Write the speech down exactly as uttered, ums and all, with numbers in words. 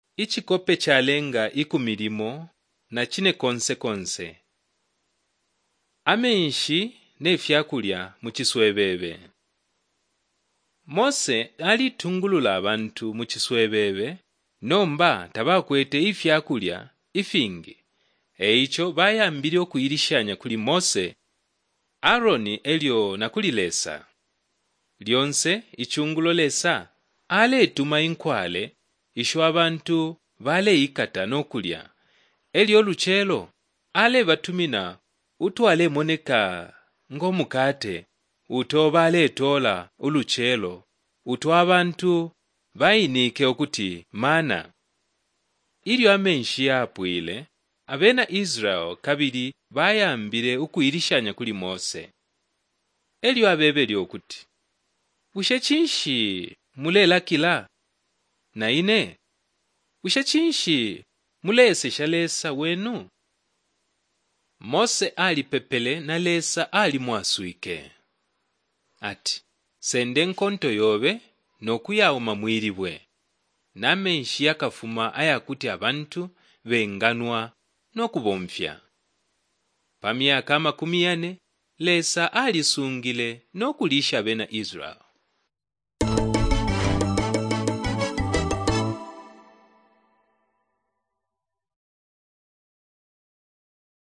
ichikope chalenga ikumilimo na chine konse konse. Amenshi ne fyakulya muchiswebebe. Mose alitungulula abantu muchiswebebe nomba tabakwete ifyakulya ifingi. Eicho bayambire okuyilishanya kuli Mose, Aroni elyo nakulilesa. Lyonse ichungulo lesa ale tuma inkwale isho abantu bale ikata nokulya. Elyo luchelo ale batumina utwale moneka ngomukate uto bale tola uluchelo uto abantu bayinike okuti mana. Ilyo amenshi yapwile abena Israel kabiri bayambire ukuyilishanya kuli Mose. Elyo abebe lyokuti ushe chinshi mulela kila na ine ushe chinshi mulese shalesa wenu. Mose ali pepele na lesa ali mwasuike. Ati sende nkonto yobe nokuyauma mwiribwe. Namenshi yakafuma ayakuti abantu benganwa nokubomfya. Pamyaka makumi ane lesa alisungile nokulisha bena Israel.